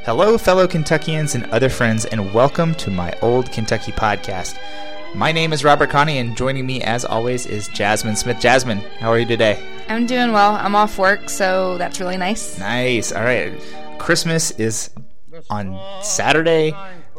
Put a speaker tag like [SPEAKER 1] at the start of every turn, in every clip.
[SPEAKER 1] Hello, fellow Kentuckians and other friends, and welcome to my Old Kentucky podcast. My name is Robert Connie, and joining me, as always, is Jasmine Smith. Jasmine, how are you today?
[SPEAKER 2] I'm doing well. I'm off work, so that's really nice.
[SPEAKER 1] Nice. All right. Christmas is on Saturday.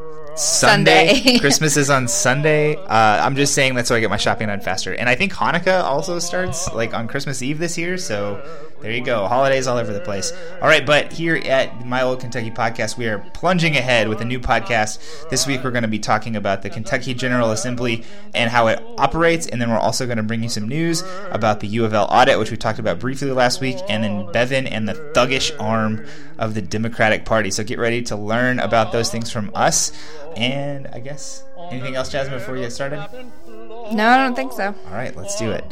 [SPEAKER 1] Sunday. Christmas is on Sunday. I'm just saying that so I get my shopping done faster. And I think Hanukkah also starts like on Christmas Eve this year, so there you go. Holidays all over the place. All right, but here at My Old Kentucky Podcast, we are plunging ahead with a new podcast. This week we're going to be talking about the Kentucky General Assembly and how it operates, and then we're also going to bring you some news about the U of L audit, which we talked about briefly last week, and then Bevin and the thuggish arm of the Democratic Party. So get ready to learn about those things from us. And I guess, anything else, Jasmine, before you get started?
[SPEAKER 2] No, I don't think so.
[SPEAKER 1] All right, let's do it.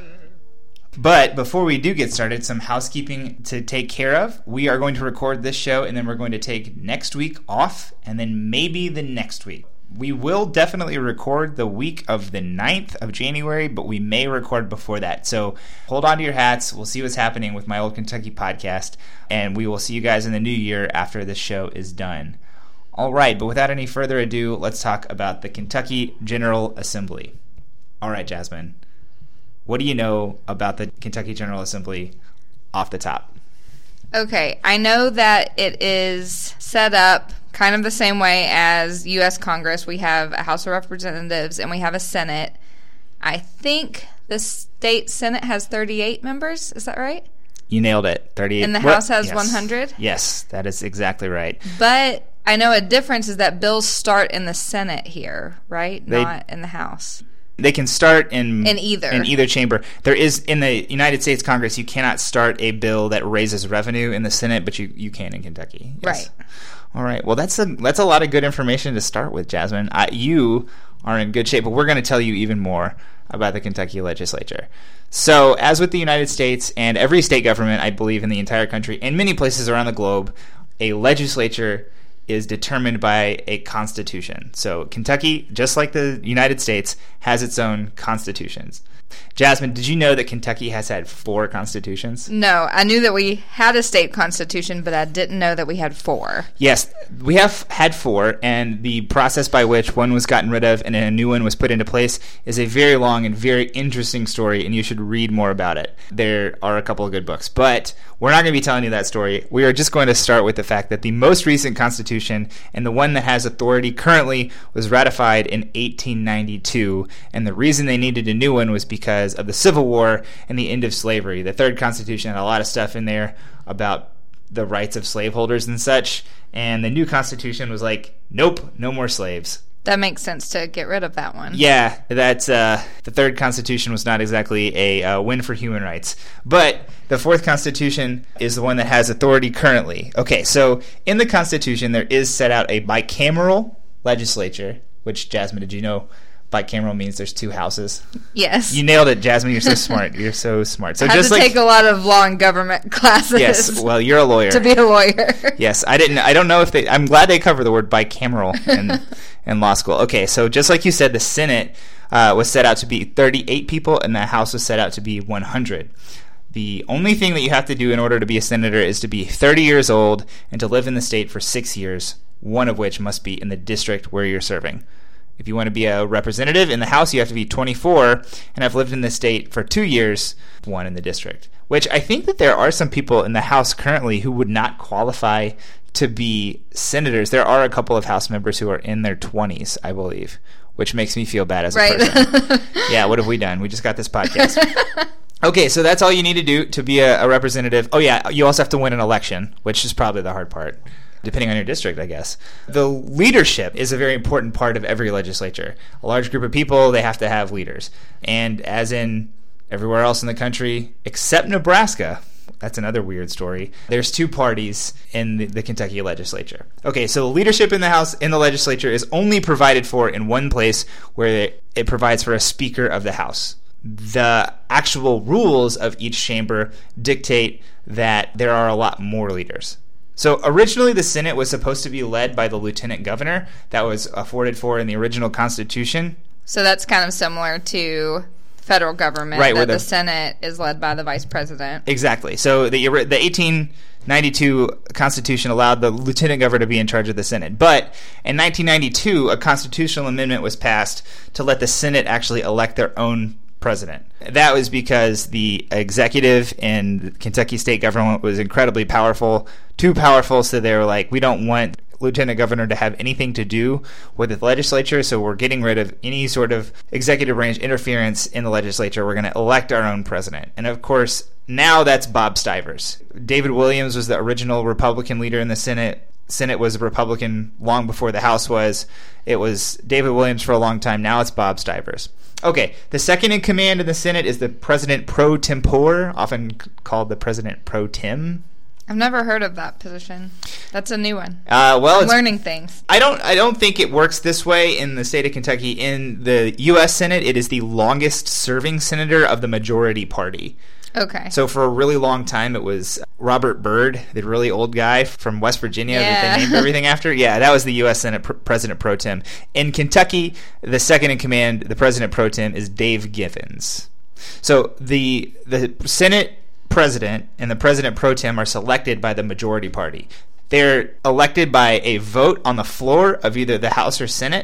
[SPEAKER 1] But before we do get started, some housekeeping to take care of. We are going to record this show, and then we're going to take next week off, and then maybe the next week. We will definitely record the week of the 9th of January, but we may record before that. So hold on to your hats. We'll see what's happening with My Old Kentucky Podcast, and we will see you guys in the new year after this show is done. All right, but without any further ado, let's talk about the Kentucky General Assembly. All right, Jasmine, what do you know about the Kentucky General Assembly off the top?
[SPEAKER 2] Okay, I know that it is set up kind of the same way as U.S. Congress. We have a House of Representatives and we have a Senate. I think the state Senate has 38 members. Is that right?
[SPEAKER 1] You nailed it. 38.
[SPEAKER 2] And the House has 100?
[SPEAKER 1] Yes, that is exactly right.
[SPEAKER 2] But I know a difference is that bills start in the Senate here, right? Not in the House.
[SPEAKER 1] They can start in either chamber. There is, in the United States Congress, you cannot start a bill that raises revenue in the Senate, but you can in Kentucky. Yes. Right. All right. Well, that's a lot of good information to start with, Jasmine. You are in good shape, but we're going to tell you even more about the Kentucky legislature. So, as with the United States and every state government, I believe, in the entire country and many places around the globe, a legislature is determined by a constitution. So Kentucky, just like the United States, has its own constitutions. Jasmine, did you know that Kentucky has had 4 constitutions?
[SPEAKER 2] No, I knew that we had a state constitution, but I didn't know that we had 4.
[SPEAKER 1] Yes, we have had 4, and the process by which one was gotten rid of and a new one was put into place is a very long and very interesting story, and you should read more about it. There are a couple of good books, but we're not going to be telling you that story. We are just going to start with the fact that the most recent constitution, and the one that has authority currently, was ratified in 1892, and the reason they needed a new one was because of the Civil War and the end of slavery. The third constitution had a lot of stuff in there about the rights of slaveholders and such, and the new constitution was like, nope, no more slaves.
[SPEAKER 2] That makes sense to get rid of that one.
[SPEAKER 1] Yeah, that's the third constitution was not exactly a win for human rights. But the fourth constitution is the one that has authority currently. Okay, so in the constitution there is set out a bicameral legislature, which, Jasmine, did you know bicameral means there's 2 houses?
[SPEAKER 2] Yes.
[SPEAKER 1] You nailed it, Jasmine. You're so smart. You're so smart. So
[SPEAKER 2] I had to take a lot of law and government classes.
[SPEAKER 1] Yes, well, you're a lawyer.
[SPEAKER 2] To be a lawyer.
[SPEAKER 1] Yes, I don't know if I'm glad they cover the word bicameral in law school. Okay, so just like you said, the Senate was set out to be 38 people, and the House was set out to be 100. The only thing that you have to do in order to be a senator is to be 30 years old and to live in the state for 6 years, one of which must be in the district where you're serving. If you want to be a representative in the House, you have to be 24 and have lived in the state for 2 years, 1 in the district. Which I think that there are some people in the House currently who would not qualify to be senators. There are a couple of House members who are in their 20s, I believe, which makes me feel bad as a person. Yeah, what have we done? We just got this podcast. Okay, so that's all you need to do to be a representative. Oh yeah, you also have to win an election, which is probably the hard part, depending on your district, I guess. The leadership is a very important part of every legislature. A large group of people, they have to have leaders. And as in everywhere else in the country, except Nebraska, that's another weird story, there's 2 parties in the Kentucky legislature. Okay, so leadership in the House, in the legislature, is only provided for in one place, where it provides for a Speaker of the House. The actual rules of each chamber dictate that there are a lot more leaders. So originally the Senate was supposed to be led by the lieutenant governor. That was afforded for in the original Constitution.
[SPEAKER 2] So that's kind of similar to federal government,
[SPEAKER 1] right,
[SPEAKER 2] that the Senate is led by the vice president.
[SPEAKER 1] Exactly. So the 1892 Constitution allowed the lieutenant governor to be in charge of the Senate. But in 1992, a constitutional amendment was passed to let the Senate actually elect their own president. That was because the executive in the Kentucky state government was incredibly powerful, too powerful, so they were like, we don't want lieutenant governor to have anything to do with the legislature, so we're getting rid of any sort of executive branch interference in the legislature. We're going to elect our own president. And of course, now that's Bob Stivers. David Williams was the original Republican leader in the Senate. Senate was a Republican long before the House was. It was David Williams for a long time. Now it's Bob Stivers. Okay, the second in command in the Senate is the president pro tempore, often called the president pro tem.
[SPEAKER 2] I've never heard of that position. That's a new one.
[SPEAKER 1] I'm
[SPEAKER 2] learning things.
[SPEAKER 1] I don't think it works this way in the state of Kentucky. In the U.S. Senate, it is the longest serving senator of the majority party.
[SPEAKER 2] Okay.
[SPEAKER 1] So for a really long time, it was Robert Byrd, the really old guy from West Virginia that they named everything after. Yeah, that was the U.S. Senate president pro tem. In Kentucky, the second in command, the president pro tem, is Dave Givens. So the Senate president and the president pro tem are selected by the majority party. They're elected by a vote on the floor of either the House or Senate.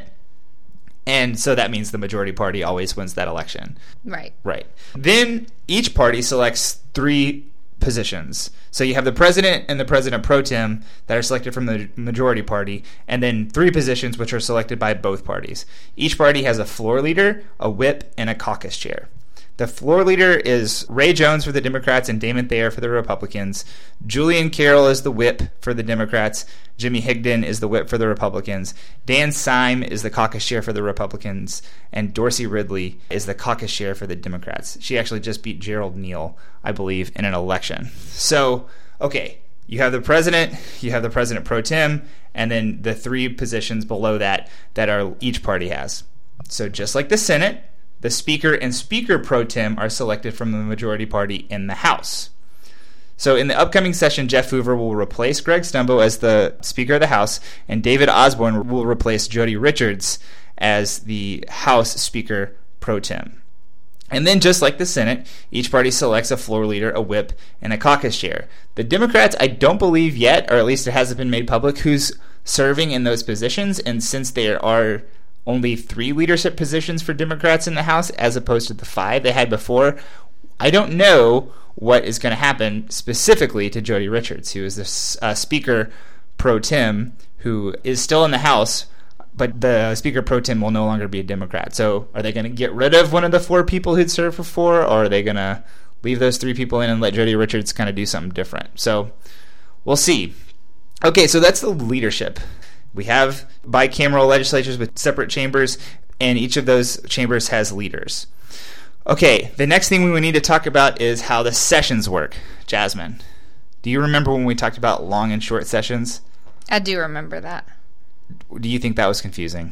[SPEAKER 1] And so that means the majority party always wins that election.
[SPEAKER 2] Right.
[SPEAKER 1] Then each party selects 3 positions. So you have the president and the president pro tem that are selected from the majority party, and then 3 positions which are selected by both parties. Each party has a floor leader, a whip, and a caucus chair. The floor leader is Ray Jones for the Democrats and Damon Thayer for the Republicans. Julian Carroll is the whip for the Democrats. Jimmy Higdon is the whip for the Republicans. Dan Syme is the caucus chair for the Republicans. And Dorsey Ridley is the caucus chair for the Democrats. She actually just beat Gerald Neal, I believe, in an election. So, okay, you have the president, you have the president pro tem, and then the 3 positions below that each party has. So just like the Senate, the Speaker and Speaker pro tem are selected from the majority party in the House. So in the upcoming session, Jeff Hoover will replace Greg Stumbo as the Speaker of the House, and David Osborne will replace Jody Richards as the House Speaker pro tem. And then, just like the Senate, each party selects a floor leader, a whip, and a caucus chair. The Democrats, I don't believe yet, or at least it hasn't been made public, who's serving in those positions, and since there are only 3 leadership positions for Democrats in the House as opposed to the 5 they had before, I don't know what is going to happen specifically to Jody Richards, who is the Speaker pro tem, who is still in the House, but the Speaker pro tem will no longer be a Democrat. So are they going to get rid of one of the 4 people who'd served for 4, or are they going to leave those 3 people in and let Jody Richards kind of do something different? So we'll see. Okay, so that's the leadership. We have bicameral legislatures with separate chambers, and each of those chambers has leaders. Okay, the next thing we need to talk about is how the sessions work. Jasmine, do you remember when we talked about long and short sessions?
[SPEAKER 2] I do remember that.
[SPEAKER 1] Do you think that was confusing?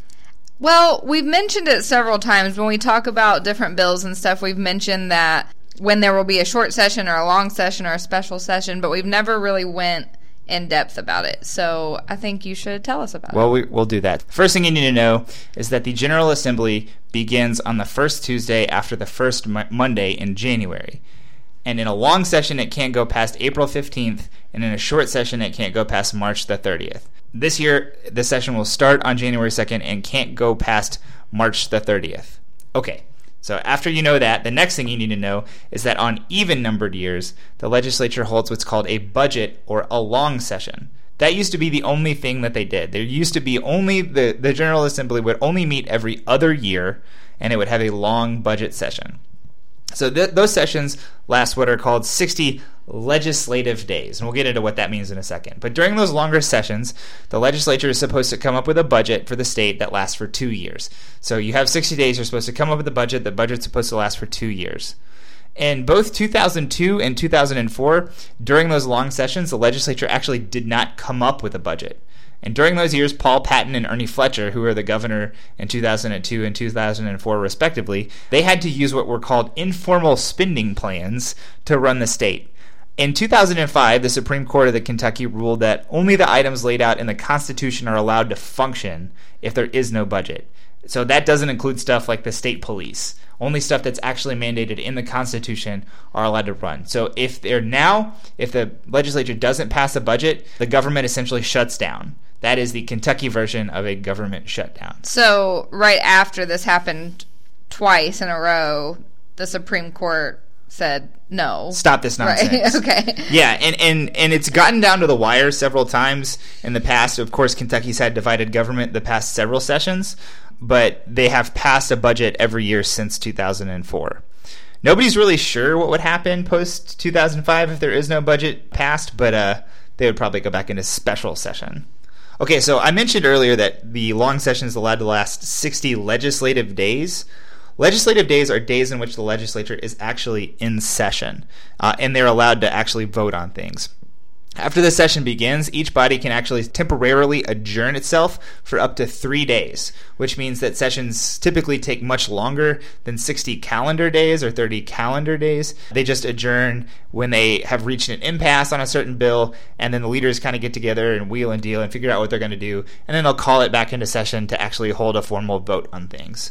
[SPEAKER 2] Well, we've mentioned it several times. When we talk about different bills and stuff, we've mentioned that when there will be a short session or a long session or a special session, but we've never really went in depth about it. So I think you should tell us about it.
[SPEAKER 1] Well, we'll do that. First thing you need to know is that the General Assembly begins on the first Tuesday after the first Monday in January. And in a long session, it can't go past April 15th, and in a short session, it can't go past March the 30th. This year, the session will start on January 2nd and can't go past March the 30th. Okay. So after you know that, the next thing you need to know is that on even-numbered years, the legislature holds what's called a budget or a long session. That used to be the only thing that they did. There used to be only the General Assembly would only meet every other year, and it would have a long budget session. So those sessions last what are called 60 legislative days, and we'll get into what that means in a second. But during those longer sessions, the legislature is supposed to come up with a budget for the state that lasts for 2 years. So you have 60 days, you're supposed to come up with a budget. The budget's supposed to last for 2 years. In both 2002 and 2004, during those long sessions, the legislature actually did not come up with a budget. And during those years, Paul Patton and Ernie Fletcher, who were the governor in 2002 and 2004 respectively, they had to use what were called informal spending plans to run the state. In 2005, the Supreme Court of the Kentucky ruled that only the items laid out in the Constitution are allowed to function if there is no budget. So that doesn't include stuff like the state police. Only stuff that's actually mandated in the Constitution are allowed to run. So if the legislature doesn't pass a budget, the government essentially shuts down. That is the Kentucky version of a government shutdown.
[SPEAKER 2] So right after this happened twice in a row, the Supreme Court said no.
[SPEAKER 1] Stop this nonsense.
[SPEAKER 2] Right. Okay.
[SPEAKER 1] Yeah, and it's gotten down to the wire several times in the past. Of course, Kentucky's had divided government the past several sessions, but they have passed a budget every year since 2004. Nobody's really sure what would happen post 2005 if there is no budget passed, but they would probably go back into special session. Okay, so I mentioned earlier that the long session is allowed to last 60 legislative days. Legislative days are days in which the legislature is actually in session, and they're allowed to actually vote on things. After the session begins, each body can actually temporarily adjourn itself for up to 3 days, which means that sessions typically take much longer than 60 calendar days or 30 calendar days. They just adjourn when they have reached an impasse on a certain bill, and then the leaders kind of get together and wheel and deal and figure out what they're going to do, and then they'll call it back into session to actually hold a formal vote on things.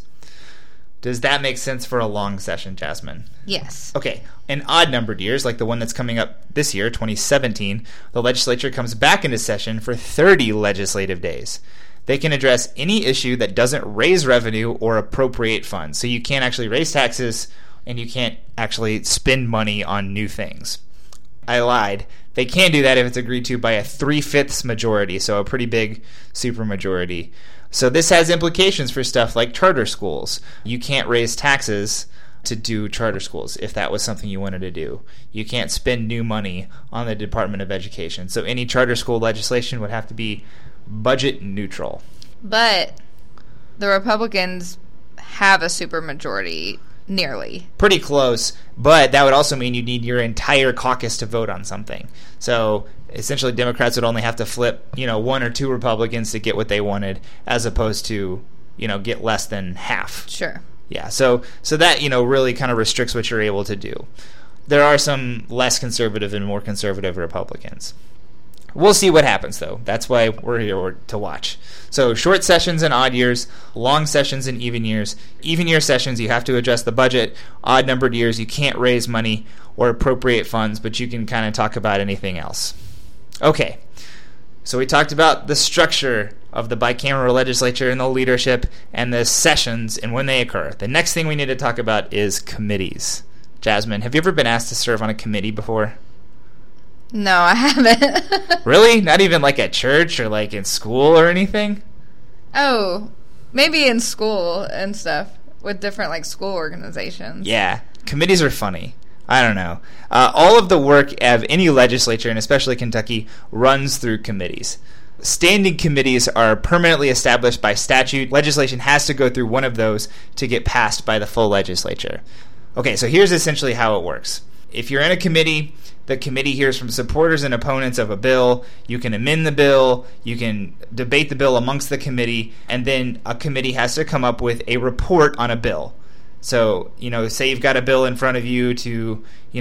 [SPEAKER 1] Does that make sense for a long session, Jasmine?
[SPEAKER 2] Yes.
[SPEAKER 1] Okay. In odd-numbered years, like the one that's coming up this year, 2017, the legislature comes back into session for 30 legislative days. They can address any issue that doesn't raise revenue or appropriate funds. So you can't actually raise taxes, and you can't actually spend money on new things. I lied. They can do that if it's agreed to by a 3/5 majority, so a pretty big supermajority. So this has implications for stuff like charter schools. You can't raise taxes to do charter schools if that was something you wanted to do. You can't spend new money on the Department of Education. So any charter school legislation would have to be budget neutral.
[SPEAKER 2] But the Republicans have a supermajority, nearly.
[SPEAKER 1] Pretty close, but that would also mean you need your entire caucus to vote on something. So essentially Democrats would only have to flip, one or two Republicans to get what they wanted, as opposed to, get less than half.
[SPEAKER 2] Sure.
[SPEAKER 1] Yeah, so that, really kind of restricts what you're able to do. There are some less conservative and more conservative Republicans. We'll see what happens, though. That's why we're here to watch. So short sessions in odd years, long sessions in even years. Even year sessions, you have to adjust the budget. Odd-numbered years, you can't raise money or appropriate funds, but you can kind of talk about anything else. Okay, so we talked about the structure of the bicameral legislature and the leadership and the sessions and when they occur. The next thing we need to talk about is committees. Jasmine, have you ever been asked to serve on a committee before?
[SPEAKER 2] No, I haven't.
[SPEAKER 1] Really? Not even like at church or like in school or anything?
[SPEAKER 2] Oh, maybe in school and stuff with different school organizations.
[SPEAKER 1] Yeah, committees are funny. I don't know. All of the work of any legislature, and especially Kentucky, runs through committees. Standing committees are permanently established by statute. Legislation has to go through one of those to get passed by the full legislature. Okay, so here's essentially how it works. If you're in a committee, the committee hears from supporters and opponents of a bill. You can amend the bill. You can debate the bill amongst the committee. And then a committee has to come up with a report on a bill. So, say you've got a bill in front of you to,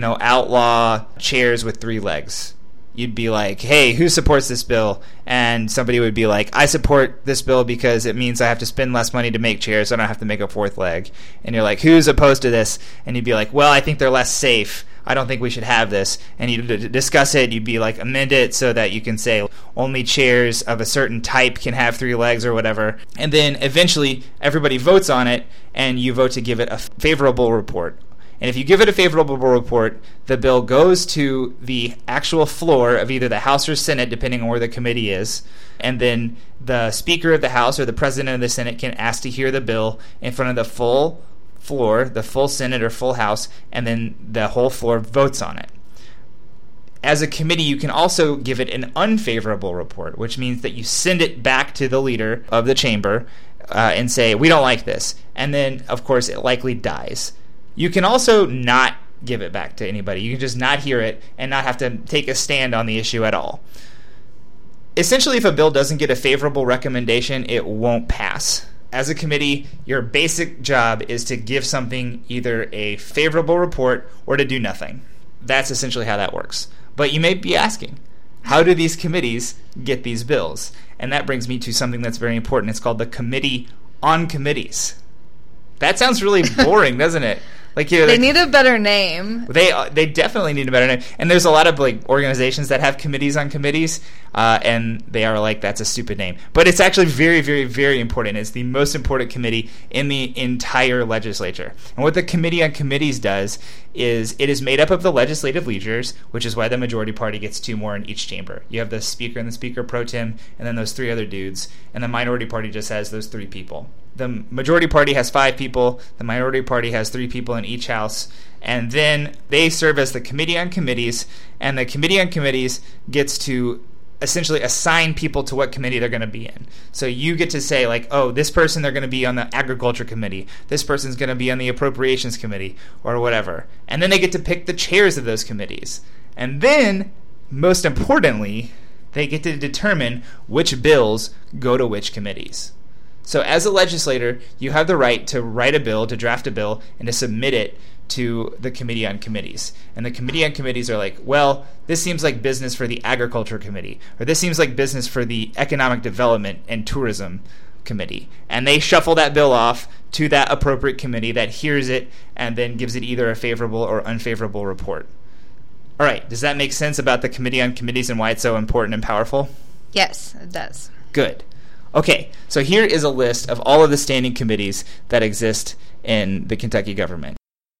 [SPEAKER 1] outlaw chairs with 3 legs. You'd be like, hey, who supports this bill? And somebody would be like, I support this bill because it means I have to spend less money to make chairs, so I don't have to make a 4th leg. And you're like, who's opposed to this? And you'd be like, well, I think they're less safe. I don't think we should have this. And you'd discuss it. You'd be like, amend it so that you can say only chairs of a certain type can have 3 legs or whatever. And then eventually everybody votes on it, and you vote to give it a favorable report. And if you give it a favorable report, the bill goes to the actual floor of either the House or Senate, depending on where the committee is. And then the Speaker of the House or the President of the Senate can ask to hear the bill in front of the full floor, the full Senate or full House, and then the whole floor votes on it. As a committee, you can also give it an unfavorable report, which means that you send it back to the leader of the chamber and say, we don't like this. And then, of course, it likely dies. You can also not give it back to anybody. You can just not hear it and not have to take a stand on the issue at all. Essentially, if a bill doesn't get a favorable recommendation, it won't pass. As a committee, your basic job is to give something either a favorable report or to do nothing. That's essentially how that works. But you may be asking, how do these committees get these bills? And that brings me to something that's very important. It's called the Committee on committees. That sounds really boring, doesn't it? Like
[SPEAKER 2] they need a better name.
[SPEAKER 1] They definitely need a better name. And there's a lot of like organizations that have committees on committees, and they are like, that's a stupid name. But it's actually very, very, very important. It's the most important committee in the entire legislature. And what the Committee on Committees does is it is made up of the legislative leaders, which is why the majority party gets 2 more in each chamber. You have the speaker and the speaker pro tem, and then those 3 other dudes. And the minority party just has those 3 people. The majority party has 5 people. The minority party has 3 people in each house. And then they serve as the Committee on Committees. And the Committee on Committees gets to essentially assign people to what committee they're going to be in. So you get to say, like, oh, this person, they're going to be on the Agriculture Committee. This person's going to be on the Appropriations Committee or whatever. And then they get to pick the chairs of those committees. And then, most importantly, they get to determine which bills go to which committees. So as a legislator, you have the right to write a bill, to draft a bill, and to submit it to the Committee on Committees. And the Committee on Committees are like, well, this seems like business for the Agriculture Committee, or this seems like business for the Economic Development and Tourism Committee. And they shuffle that bill off to that appropriate committee that hears it and then gives it either a favorable or unfavorable report. All right, does that make sense about the Committee on Committees and why it's so important and powerful?
[SPEAKER 2] Yes, it does.
[SPEAKER 1] Good. Okay, so here is a list of all of the standing committees that exist in the Kentucky government.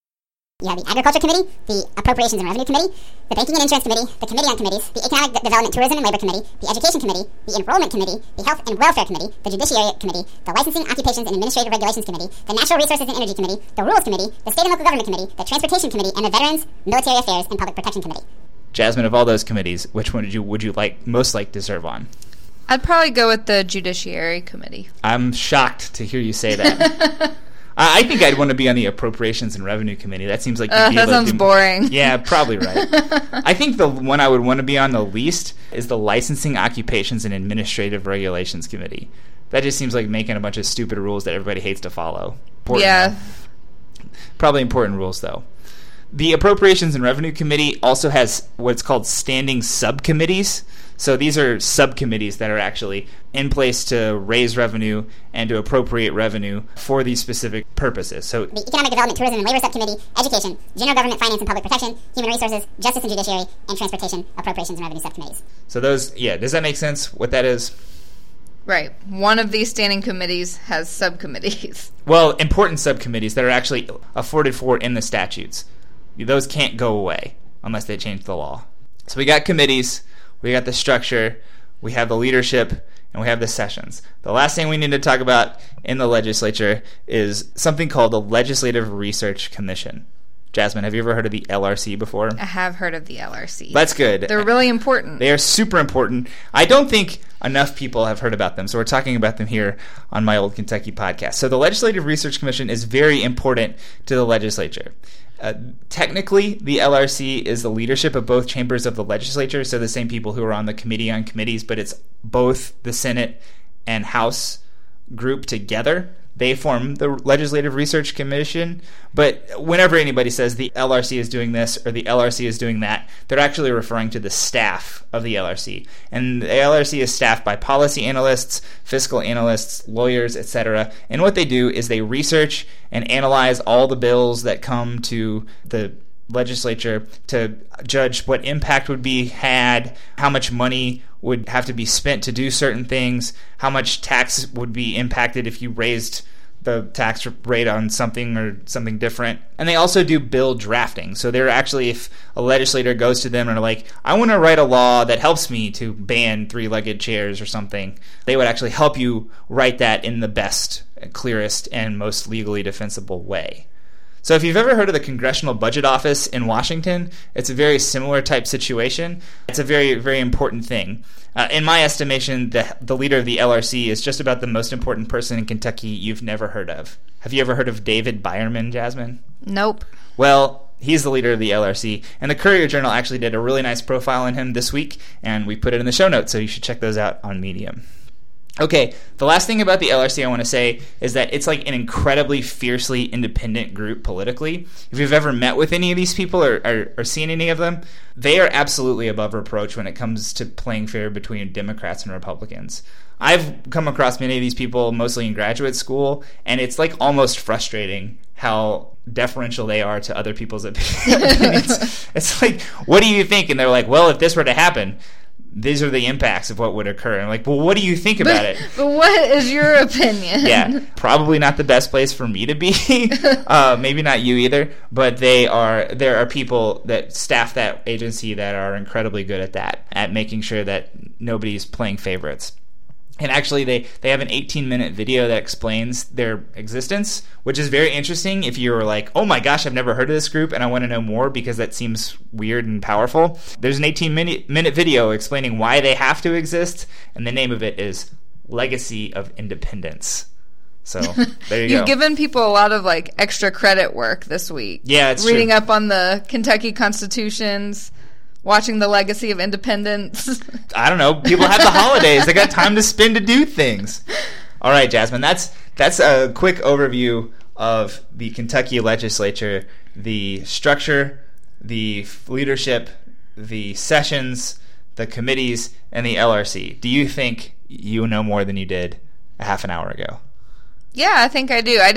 [SPEAKER 3] You have the Agriculture Committee, the Appropriations and Revenue Committee, the Banking and Insurance Committee, the Committee on Committees, the Economic Development, Tourism and Labor Committee, the Education Committee, the Enrollment Committee, the Health and Welfare Committee, the Judiciary Committee, the Licensing, Occupations and Administrative Regulations Committee, the Natural Resources and Energy Committee, the Rules Committee, the State and Local Government Committee, the Transportation Committee, and the Veterans, Military Affairs, and Public Protection Committee.
[SPEAKER 1] Jasmine, of all those committees, which one would you most like to serve on?
[SPEAKER 2] I'd probably go with the Judiciary Committee.
[SPEAKER 1] I'm shocked to hear you say that. I think I'd want to be on the Appropriations and Revenue Committee. That seems like
[SPEAKER 2] that sounds boring.
[SPEAKER 1] Yeah, probably right. I think the one I would want to be on the least is the Licensing, Occupations, and Administrative Regulations Committee. That just seems like making a bunch of stupid rules that everybody hates to follow.
[SPEAKER 2] Yeah.
[SPEAKER 1] Probably important rules, though. The Appropriations and Revenue Committee also has what's called standing subcommittees. So these are subcommittees that are actually in place to raise revenue and to appropriate revenue for these specific purposes. So
[SPEAKER 3] the Economic Development, Tourism and Labor Subcommittee, Education, General Government, Finance and Public Protection, Human Resources, Justice and Judiciary, and Transportation, Appropriations and Revenue Subcommittees.
[SPEAKER 1] So those, yeah, does that make sense what that is?
[SPEAKER 2] Right. One of these standing committees has subcommittees.
[SPEAKER 1] Well, important subcommittees that are actually afforded for in the statutes. Those can't go away unless they change the law. So we got committees, we got the structure, we have the leadership, and we have the sessions. The last thing we need to talk about in the legislature is something called the Legislative Research Commission. Jasmine, have you ever heard of the LRC before?
[SPEAKER 2] I have heard of the LRC.
[SPEAKER 1] That's good.
[SPEAKER 2] They're really important.
[SPEAKER 1] They are super important. I don't think enough people have heard about them, so we're talking about them here on My Old Kentucky podcast. So the Legislative Research Commission is very important to the legislature. Technically, the LRC is the leadership of both chambers of the legislature, so the same people who are on the Committee on Committees, but it's both the Senate and House group together. They form the Legislative Research Commission, but whenever anybody says the LRC is doing this or the LRC is doing that, they're actually referring to the staff of the LRC. And the LRC is staffed by policy analysts, fiscal analysts, lawyers, etc. And what they do is they research and analyze all the bills that come to the legislature to judge what impact would be had, how much money would have to be spent to do certain things, how much tax would be impacted if you raised the tax rate on something or something different. And they also do bill drafting. So they're actually, if a legislator goes to them and are like, I want to write a law that helps me to ban three-legged chairs or something, they would actually help you write that in the best, clearest, and most legally defensible way. So if you've ever heard of the Congressional Budget Office in Washington, it's a very similar type situation. It's a very, very important thing. In my estimation, the leader of the LRC is just about the most important person in Kentucky you've never heard of. Have you ever heard of David Byerman, Jasmine?
[SPEAKER 2] Nope.
[SPEAKER 1] Well, he's the leader of the LRC, and the Courier-Journal actually did a really nice profile on him this week, and we put it in the show notes, so you should check those out on Medium. Okay, the last thing about the LRC I want to say is that it's like an incredibly fiercely independent group politically. If you've ever met with any of these people or seen any of them, they are absolutely above reproach when it comes to playing fair between Democrats and Republicans. I've come across many of these people, mostly in graduate school, and it's like almost frustrating how deferential they are to other people's opinions. It's like, what do you think? And they're like, well, if this were to happen, these are the impacts of what would occur. And I'm like, well, what do you think about it?
[SPEAKER 2] But what is your opinion?
[SPEAKER 1] Yeah, probably not the best place for me to be. Maybe not you either. But there are people that staff that agency that are incredibly good at that, at making sure that nobody's playing favorites. And actually, they have an 18-minute video that explains their existence, which is very interesting if you're like, oh my gosh, I've never heard of this group and I want to know more because that seems weird and powerful. There's an 18-minute video explaining why they have to exist, and the name of it is Legacy of Independence. So there you go.
[SPEAKER 2] You've given people a lot of like extra credit work this week.
[SPEAKER 1] Yeah, it's
[SPEAKER 2] reading
[SPEAKER 1] true.
[SPEAKER 2] up on the Kentucky constitutions, watching the Legacy of Independence.
[SPEAKER 1] I don't know. People have the holidays. They got time to spend to do things. All right, Jasmine. That's a quick overview of the Kentucky legislature, the structure, the leadership, the sessions, the committees, and the LRC. Do you think you know more than you did a half an hour ago?
[SPEAKER 2] Yeah, I think I do.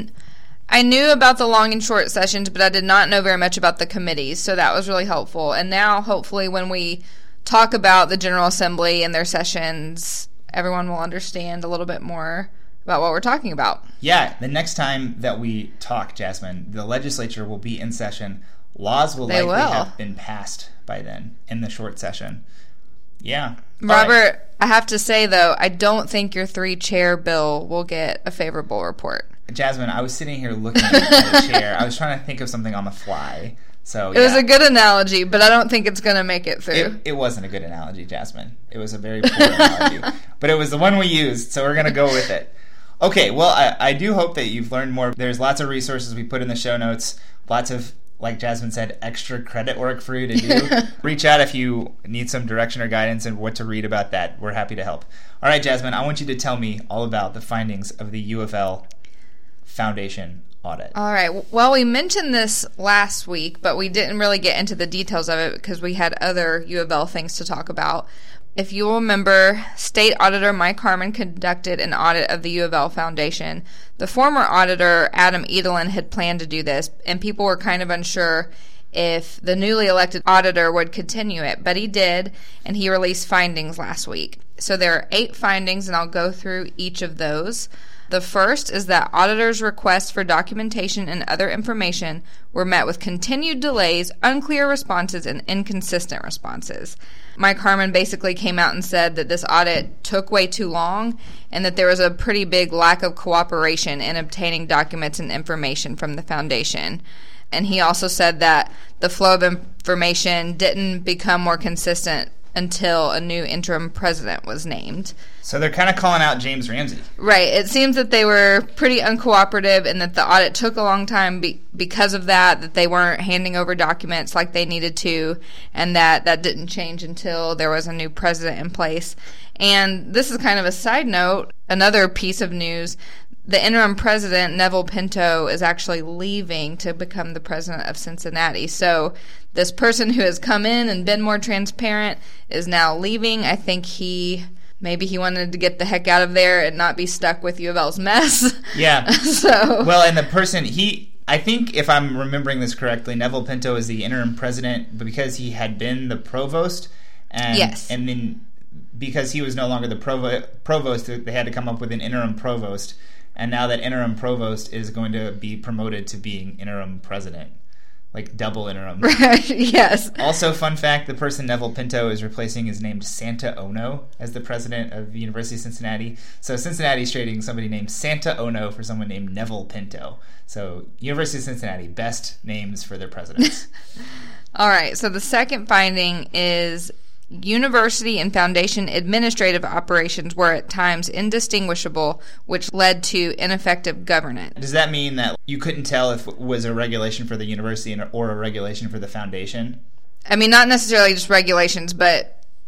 [SPEAKER 2] I knew about the long and short sessions, but I did not know very much about the committees, so that was really helpful. And now, hopefully, when we talk about the General Assembly and their sessions, everyone will understand a little bit more about what we're talking about.
[SPEAKER 1] Yeah, the next time that we talk, Jasmine, the legislature will be in session. Laws will likely have been passed by then in the short session. Yeah.
[SPEAKER 2] Robert,
[SPEAKER 1] right.
[SPEAKER 2] I have to say, though, I don't think your 3-chair bill will get a favorable report.
[SPEAKER 1] Jasmine, I was sitting here looking at a chair. I was trying to think of something on the fly. So
[SPEAKER 2] It was a good analogy, but I don't think it's going to make it through.
[SPEAKER 1] It wasn't a good analogy, Jasmine. It was a very poor analogy. But it was the one we used, so we're going to go with it. Okay, well, I do hope that you've learned more. There's lots of resources we put in the show notes. Lots of, like Jasmine said, extra credit work for you to do. Reach out if you need some direction or guidance and what to read about that. We're happy to help. All right, Jasmine, I want you to tell me all about the findings of the U of L Foundation audit.
[SPEAKER 2] All right. Well, we mentioned this last week, but we didn't really get into the details of it because we had other U of L things to talk about. If you will remember, State Auditor Mike Harmon conducted an audit of the U of L Foundation. The former auditor, Adam Edelin, had planned to do this, and people were kind of unsure if the newly elected auditor would continue it, but he did, and he released findings last week. So there are 8 findings, and I'll go through each of those. The first is that auditors' requests for documentation and other information were met with continued delays, unclear responses, and inconsistent responses. Mike Harmon basically came out and said that this audit took way too long and that there was a pretty big lack of cooperation in obtaining documents and information from the foundation. And he also said that the flow of information didn't become more consistent until a new interim president was named.
[SPEAKER 1] So they're kind of calling out James Ramsey.
[SPEAKER 2] Right. It seems that they were pretty uncooperative and that the audit took a long time because of that they weren't handing over documents like they needed to, and that didn't change until there was a new president in place. And this is kind of a side note, another piece of news. The interim president, Neville Pinto, is actually leaving to become the president of Cincinnati. So this person who has come in and been more transparent is now leaving. I think maybe he wanted to get the heck out of there and not be stuck with U of L's mess.
[SPEAKER 1] Yeah.
[SPEAKER 2] So
[SPEAKER 1] well, and the person, I think if I'm remembering this correctly, Neville Pinto is the interim president because he had been the provost. And,
[SPEAKER 2] yes.
[SPEAKER 1] And then because he was no longer the provost, they had to come up with an interim provost. And now that interim provost is going to be promoted to being interim president. Like double interim.
[SPEAKER 2] Right, yes.
[SPEAKER 1] Also, fun fact, the person Neville Pinto is replacing is named Santa Ono as the president of the University of Cincinnati. So Cincinnati's trading somebody named Santa Ono for someone named Neville Pinto. So University of Cincinnati, best names for their presidents.
[SPEAKER 2] All right, so the second finding is university and foundation administrative operations were at times indistinguishable, which led to ineffective governance.
[SPEAKER 1] Does that mean that you couldn't tell if it was a regulation for the university or a regulation for the foundation?
[SPEAKER 2] I mean, not necessarily just regulations, but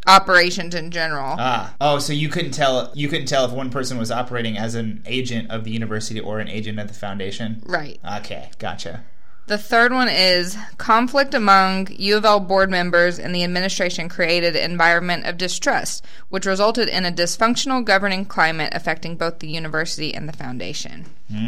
[SPEAKER 2] operations in general.
[SPEAKER 1] So you couldn't tell if one person was operating as an agent of the university or an agent of the foundation?
[SPEAKER 2] Right.
[SPEAKER 1] Okay, gotcha.
[SPEAKER 2] The third one is conflict among U of L board members and the administration created an environment of distrust, which resulted in a dysfunctional governing climate affecting both the university and the foundation.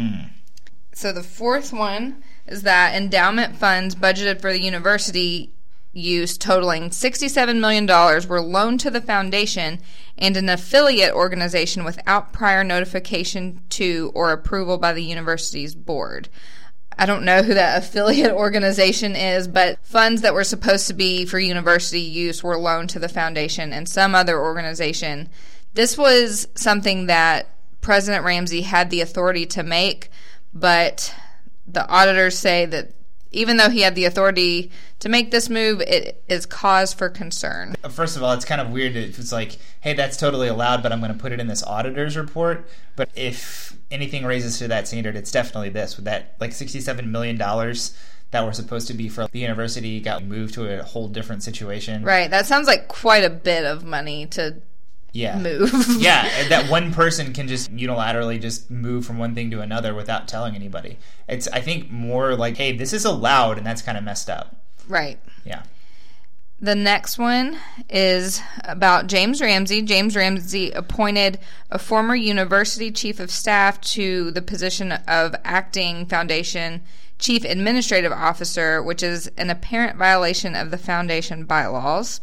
[SPEAKER 2] So the fourth one is that endowment funds budgeted for the university use totaling $67 million were loaned to the foundation and an affiliate organization without prior notification to or approval by the university's board. I don't know who that affiliate organization is, but funds that were supposed to be for university use were loaned to the foundation and some other organization. This was something that President Ramsey had the authority to make, but the auditors say that even though he had the authority to make this move, it is cause for concern.
[SPEAKER 1] First of all, it's kind of weird if it's like, hey, that's totally allowed, but I'm going to put it in this auditor's report. But if anything raises to that standard, it's definitely this. With that, like $67 million that were supposed to be for the university got moved to a whole different situation.
[SPEAKER 2] Right. That sounds like quite a bit of money to move.
[SPEAKER 1] Yeah, that one person can just unilaterally just move from one thing to another without telling anybody. It's, I think, more like, hey, this is allowed, and that's kind of messed up.
[SPEAKER 2] Right.
[SPEAKER 1] Yeah.
[SPEAKER 2] The next one is about James Ramsey. James Ramsey appointed a former university chief of staff to the position of acting foundation chief administrative officer, which is an apparent violation of the foundation bylaws.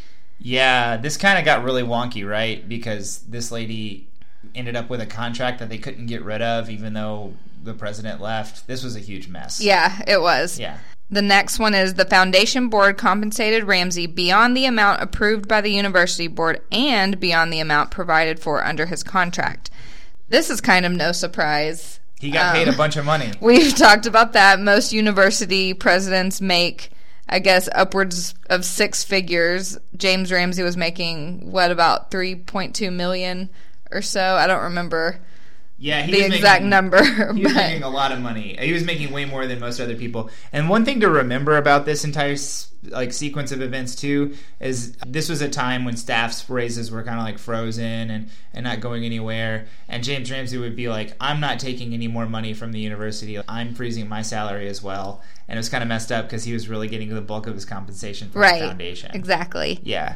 [SPEAKER 1] Yeah, this kind of got really wonky, right? Because this lady ended up with a contract that they couldn't get rid of, even though the president left. This was a huge mess.
[SPEAKER 2] Yeah, it was.
[SPEAKER 1] Yeah.
[SPEAKER 2] The next one is the foundation board compensated Ramsey beyond the amount approved by the university board and beyond the amount provided for under his contract. This is kind of no surprise.
[SPEAKER 1] He got paid a bunch of money.
[SPEAKER 2] We've talked about that. Most university presidents make, I guess, upwards of six figures. James Ramsey was making, about $3.2 million or so? I don't remember the exact number.
[SPEAKER 1] He was making a lot of money. He was making way more than most other people. And one thing to remember about this entire sequence of events too is this was a time when staff's raises were kind of like frozen and not going anywhere. And James Ramsey would be like, I'm not taking any more money from the university. I'm freezing my salary as well. And it was kind of messed up because he was really getting the bulk of his compensation from the foundation.
[SPEAKER 2] Exactly.
[SPEAKER 1] Yeah.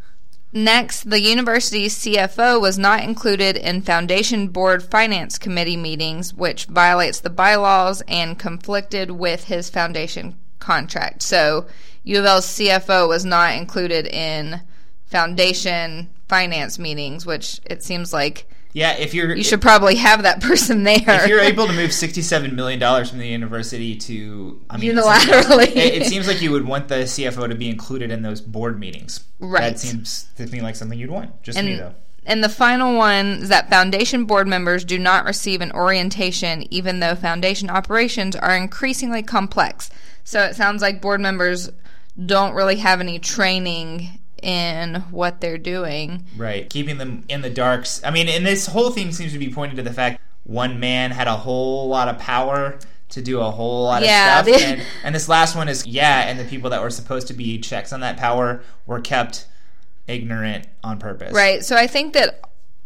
[SPEAKER 2] Next, the university's CFO was not included in Foundation Board Finance Committee meetings, which violates the bylaws and conflicted with his foundation contract. So, U of L's CFO was not included in Foundation finance meetings, which it seems like you should probably have that person there.
[SPEAKER 1] If you're able to move $67 million from the university to...
[SPEAKER 2] unilaterally.
[SPEAKER 1] It seems like you would want the CFO to be included in those board meetings.
[SPEAKER 2] Right.
[SPEAKER 1] That seems to me like something you'd want. Just me, though.
[SPEAKER 2] And the final one is that foundation board members do not receive an orientation even though foundation operations are increasingly complex. So it sounds like board members don't really have any training in what they're doing. Right.
[SPEAKER 1] Keeping them in the darks. I mean, and this whole thing seems to be pointing to the fact one man had a whole lot of power to do a whole lot of stuff. And this last one is, and the people that were supposed to be checks on that power were kept ignorant on purpose.
[SPEAKER 2] Right. So I think that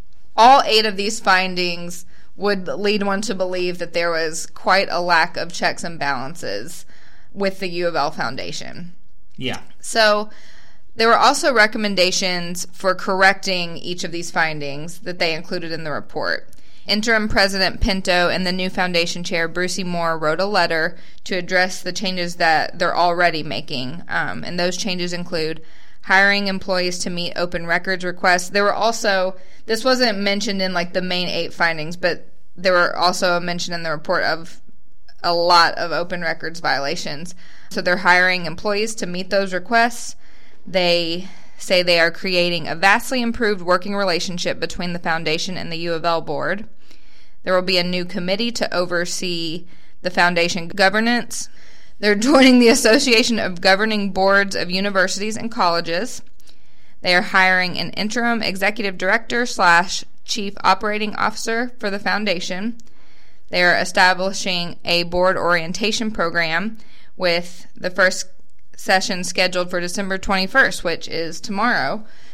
[SPEAKER 2] all 8 of these findings would lead one to believe that there was quite a lack of checks and balances with the U of L Foundation.
[SPEAKER 1] Yeah.
[SPEAKER 2] So there were also recommendations for correcting each of these findings that they included in the report. Interim President Pinto and the new foundation chair, Brucey Moore, wrote a letter to address the changes that they're already making. And those changes include hiring employees to meet open records requests. There were also, this wasn't mentioned in like the main 8 findings, but there were also mentioned in the report of a lot of open records violations. So they're hiring employees to meet those requests. They say they are creating a vastly improved working relationship between the foundation and the U of L board. There will be a new committee to oversee the foundation governance. They're joining the Association of Governing Boards of Universities and Colleges. They are hiring an interim executive director / chief operating officer for the foundation. They are establishing a board orientation program with the first session scheduled for December 21st, which is tomorrow,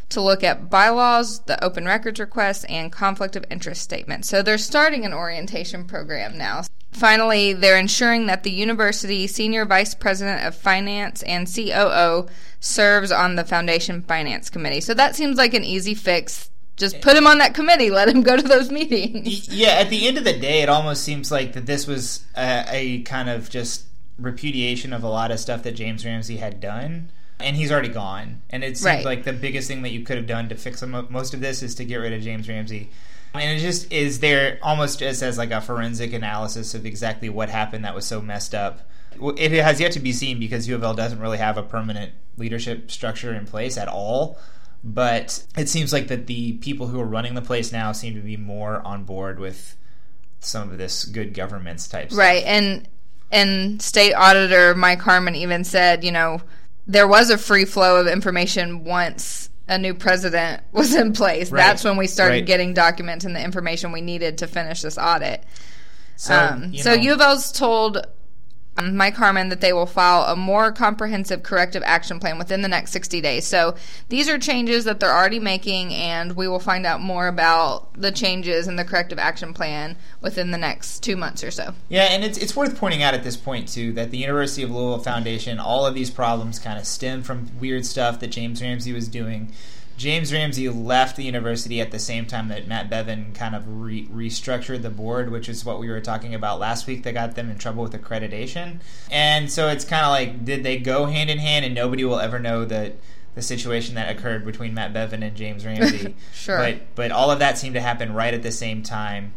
[SPEAKER 2] to look at bylaws, the open records request, and conflict of interest statement. So they're starting an orientation program now. Finally, they're ensuring that the university senior vice president of finance and COO serves on the foundation finance committee. So that seems like an easy fix. Just put him on that committee. Let him go to those meetings.
[SPEAKER 1] Yeah, at the end of the day, it almost seems like that this was a kind of just repudiation of a lot of stuff that James Ramsey had done. And he's already gone. And it seems like the biggest thing that you could have done to fix most of this is to get rid of James Ramsey. And it just is there almost just as like a forensic analysis of exactly what happened that was so messed up. It has yet to be seen because U of L doesn't really have a permanent leadership structure in place at all. But it seems like that the people who are running the place now seem to be more on board with some of this good governance type stuff.
[SPEAKER 2] Right. And State Auditor Mike Harmon even said, there was a free flow of information once a new president was in place. Right. That's when we started getting documents and the information we needed to finish this audit. So U of L's told Mike Harmon that they will file a more comprehensive corrective action plan within the next 60 days. So these are changes that they're already making, and we will find out more about the changes in the corrective action plan within the next 2 months or so.
[SPEAKER 1] Yeah, and it's worth pointing out at this point, too, that the University of Louisville Foundation, all of these problems kind of stem from weird stuff that James Ramsey was doing. James Ramsey left the university at the same time that Matt Bevin kind of restructured the board, which is what we were talking about last week that got them in trouble with accreditation. And so it's kind of like, did they go hand in hand, and nobody will ever know the situation that occurred between Matt Bevin and James Ramsey.
[SPEAKER 2] Sure.
[SPEAKER 1] But all of that seemed to happen right at the same time.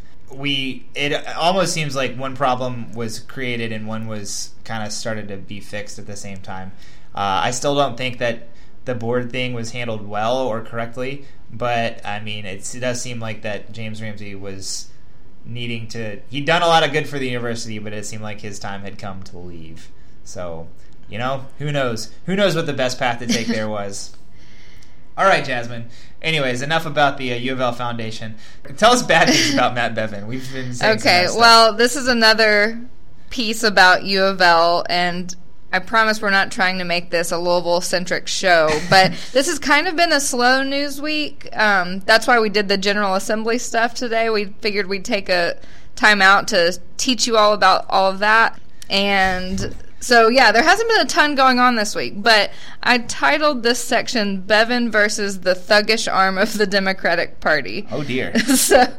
[SPEAKER 1] It almost seems like one problem was created and one was kind of started to be fixed at the same time. I still don't think that the board thing was handled well or correctly, but I mean, it does seem like that James Ramsey was needing to. He'd done a lot of good for the university, but it seemed like his time had come to leave. So, who knows? Who knows what the best path to take there was? All right, Jasmine. Anyways, enough about the U of L Foundation. Tell us bad things about Matt Bevin. We've been saying
[SPEAKER 2] okay. Well, this is another piece about U of L, and I promise we're not trying to make this a Louisville-centric show, but this has kind of been a slow news week. That's why we did the General Assembly stuff today. We figured we'd take a time out to teach you all about all of that. And so, yeah, there hasn't been a ton going on this week, but I titled this section, Bevin versus the Thuggish Arm of the Democratic Party.
[SPEAKER 1] Oh, dear.
[SPEAKER 2] So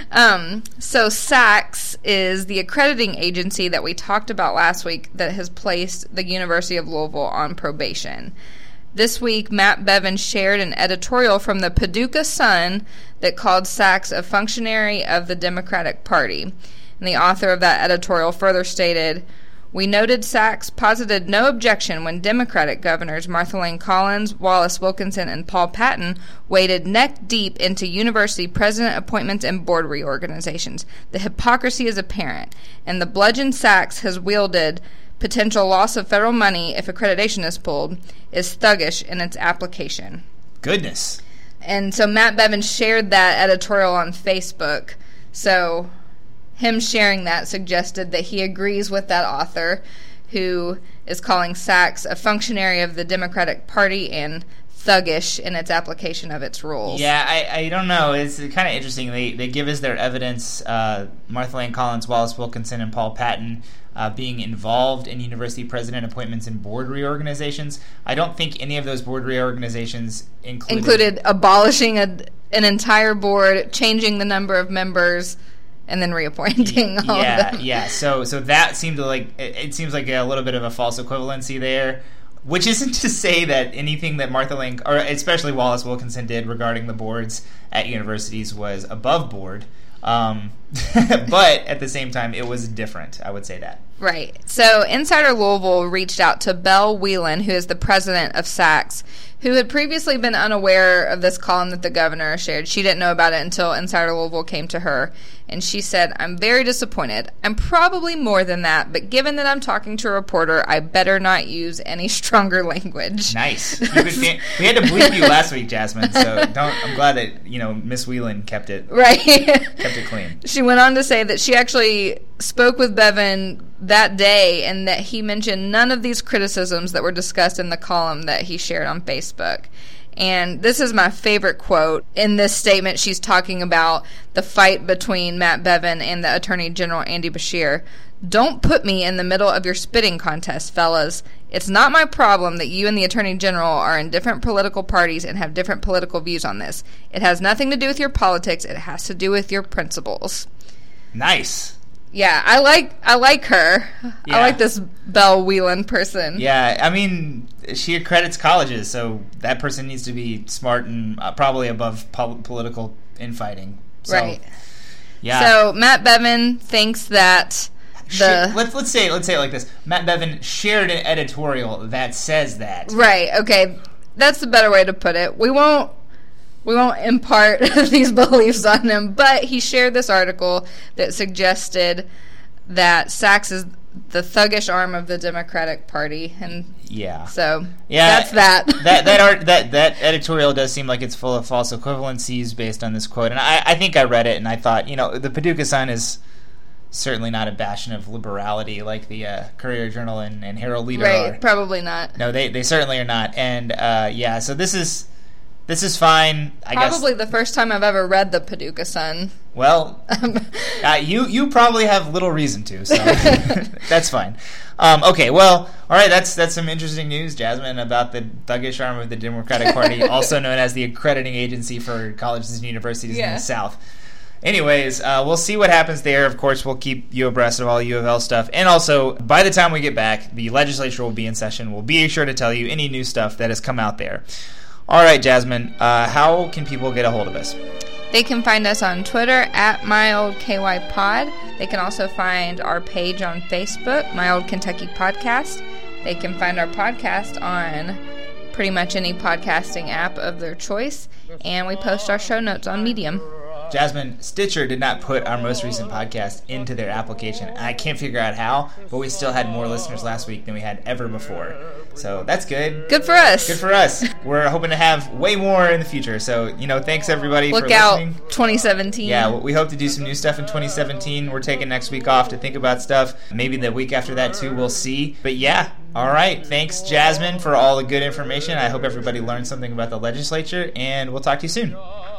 [SPEAKER 2] SACS is the accrediting agency that we talked about last week that has placed the University of Louisville on probation. This week, Matt Bevin shared an editorial from the Paducah Sun that called SACS a functionary of the Democratic Party. And the author of that editorial further stated, "We noted SACS posited no objection when Democratic governors Martha Lane Collins, Wallace Wilkinson, and Paul Patton waded neck-deep into university president appointments and board reorganizations. The hypocrisy is apparent, and the bludgeon SACS has wielded potential loss of federal money if accreditation is pulled, is thuggish in its application."
[SPEAKER 1] Goodness.
[SPEAKER 2] And so Matt Bevin shared that editorial on Facebook. So him sharing that suggested that he agrees with that author, who is calling SACS a functionary of the Democratic Party and thuggish in its application of its rules.
[SPEAKER 1] Yeah, I don't know. It's kind of interesting. They give us their evidence, Martha Lane Collins, Wallace Wilkinson, and Paul Patton being involved in university president appointments and board reorganizations. I don't think any of those board reorganizations included
[SPEAKER 2] abolishing an entire board, changing the number of members, and then reappointing all of them.
[SPEAKER 1] Yeah. So that seemed to it seems like a little bit of a false equivalency there, which isn't to say that anything that Martha Lane, or especially Wallace Wilkinson, did regarding the boards at universities was above board. But at the same time, it was different. I would say that.
[SPEAKER 2] Right. So Insider Louisville reached out to Belle Whelan, who is the president of SACS, who had previously been unaware of this column that the governor shared. She didn't know about it until Insider Louisville came to her. And she said, "I'm very disappointed. I'm probably more than that, but given that I'm talking to a reporter, I better not use any stronger language."
[SPEAKER 1] Nice. We had to bleep you last week, Jasmine, so I'm glad that, Miss Whelan kept it clean.
[SPEAKER 2] She went on to say that she actually spoke with Bevin that day and that he mentioned none of these criticisms that were discussed in the column that he shared on Facebook. And this is my favorite quote. In this statement, she's talking about the fight between Matt Bevin and the Attorney General, Andy Beshear. "Don't put me in the middle of your spitting contest, fellas. It's not my problem that you and the Attorney General are in different political parties and have different political views on this. It has nothing to do with your politics. It has to do with your principles."
[SPEAKER 1] Nice.
[SPEAKER 2] Yeah, I like her.
[SPEAKER 1] Yeah.
[SPEAKER 2] I like this Belle Whelan person.
[SPEAKER 1] Yeah, I mean, she accredits colleges, so that person needs to be smart and probably above political infighting. So,
[SPEAKER 2] Right.
[SPEAKER 1] Yeah.
[SPEAKER 2] So Matt Bevin thinks that
[SPEAKER 1] let's say it like this. Matt Bevin shared an editorial that says that.
[SPEAKER 2] Right, okay. That's the better way to put it. We won't impart these beliefs on him, but he shared this article that suggested that Sachs is the thuggish arm of the Democratic Party, and so that's that.
[SPEAKER 1] that editorial does seem like it's full of false equivalencies based on this quote, and I think I read it and I thought, the Paducah Sun is certainly not a bastion of liberality like the Courier Journal and Herald Leader are.
[SPEAKER 2] Right, probably not.
[SPEAKER 1] No, they certainly are not, and so this is fine. I guess
[SPEAKER 2] probably the first time I've ever read the Paducah Sun.
[SPEAKER 1] Well, you probably have little reason to, so that's fine. Okay, well, all right, that's some interesting news, Jasmine, about the thuggish arm of the Democratic Party, also known as the accrediting agency for colleges and universities in the South. Anyways, we'll see what happens there. Of course, we'll keep you abreast of all U of L stuff. And also, by the time we get back, the legislature will be in session. We'll be sure to tell you any new stuff that has come out there. All right, Jasmine, how can people get a hold of us?
[SPEAKER 2] They can find us on Twitter at MyOldKYPod. They can also find our page on Facebook, My Old Kentucky Podcast. They can find our podcast on pretty much any podcasting app of their choice. And we post our show notes on Medium.
[SPEAKER 1] Jasmine, Stitcher did not put our most recent podcast into their application. I can't figure out how, but we still had more listeners last week than we had ever before. So that's good.
[SPEAKER 2] Good for us.
[SPEAKER 1] Good for us. We're hoping to have way more in the future. So, thanks everybody for listening.
[SPEAKER 2] Look out, 2017.
[SPEAKER 1] Yeah, we hope to do some new stuff in 2017. We're taking next week off to think about stuff. Maybe the week after that too, we'll see. But yeah, all right. Thanks, Jasmine, for all the good information. I hope everybody learned something about the legislature, and we'll talk to you soon.